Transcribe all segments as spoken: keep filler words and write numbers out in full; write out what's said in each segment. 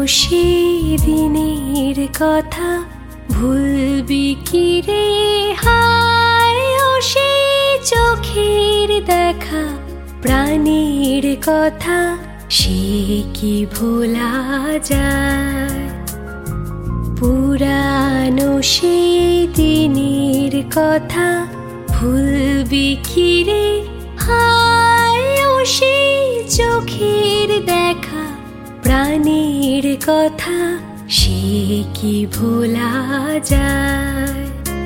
সেই দিনের কথা ভুলবি কি রে হায় ও সেই চোখের দেখা প্রাণীর কথা সে কি ভোলা যায় পুরানো সেই দিনের কথা ভুলবি কি রে হায় ও সেই চোখের দেখা প্রাণীর কথা সে কি ভোলা যায়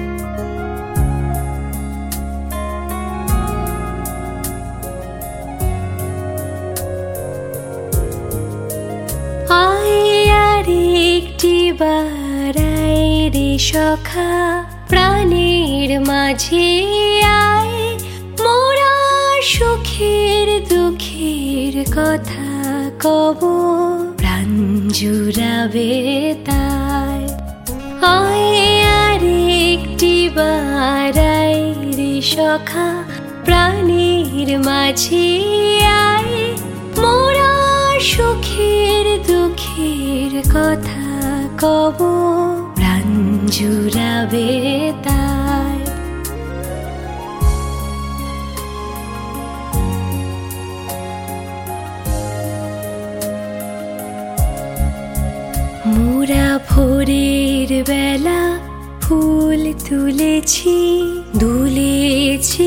আয় আর একটি বার আয় রে সখা প্রাণীর মাঝে আয় মোরা সুখের দুঃখের কথা কব প্রাণ জুড়াবে তাই আয় আর একটি বার আয় রে সখা প্রাণীর মাঝে আয় মোরা সুখের দুঃখের কথা কব প্রাণ জুড়াবে তাই মোরা ভোরের বেলা ফুল তুলেছি দুলেছি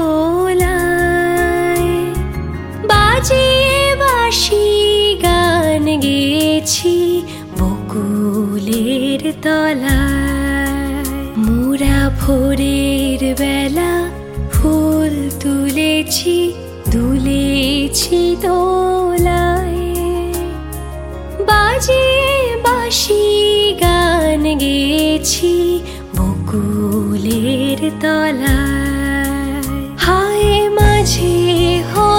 দোলায় বাজিয়ে বাঁশি গান গেয়েছি বকুলের তলায় মোরা ভোরের বেলা ফুল তুলেছি দুলেছি দোলায় বাজিয়ে বাঁশি গান গেয়েছি বকুলের তলায় হায় মাঝে